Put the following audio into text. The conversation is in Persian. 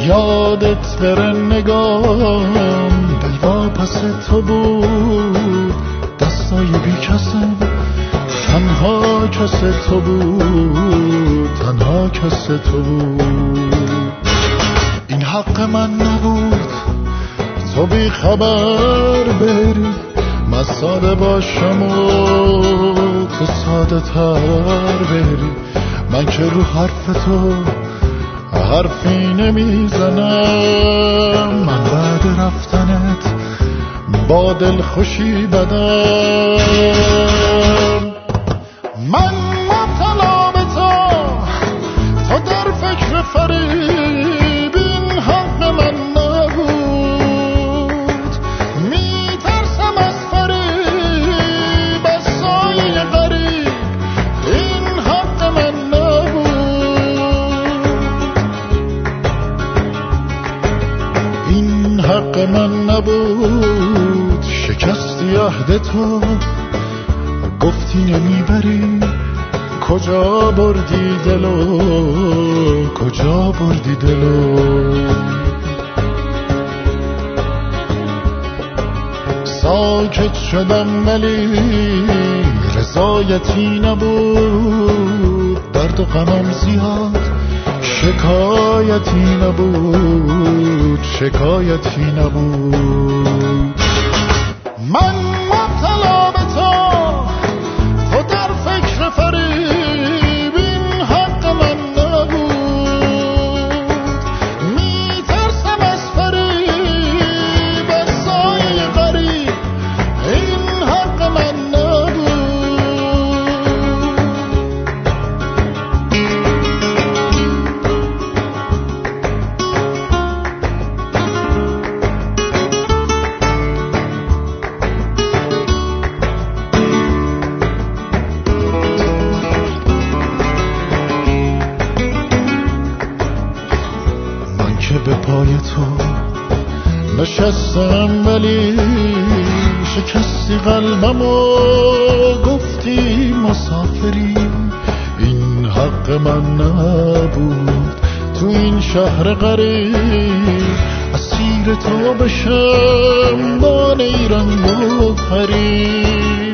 یادت بره نگام دلوا پس تو بود، دستای بی کسم تنها کس تو بود، تنها کس تو بود. این حق من نبود تو بی خبر بری، من ساده باشم و تو ساده تر بری. من که رو حرف تو حرفی نمیزنم، من بعد رفتنت با دل خوشی بدم. من مبتلا به تو در فکر فریب، این حق من نبود. میترسم از فریب، از سایه غریب، این حق من نبود. این حق من نبود. شکستی عهد تو، گفتی نمیبری، کجا بردی دلو، کجا بردی دلو. ساکت شدم ولی رضایتی نبود، درد و غمم زیاد شکایتی نبود، شکایتی نبود. من مبتلا به تو در فکر فریب، این حق من نبود. میترسم از فریب، از سایه غریب، این حق من نبود. که به پای تو نشستم ولی شکستی قلبم و گفتی مسافری، این حق من نبود. تو این شهر غریب اسیر تو بشم با نیرنگ و فریب.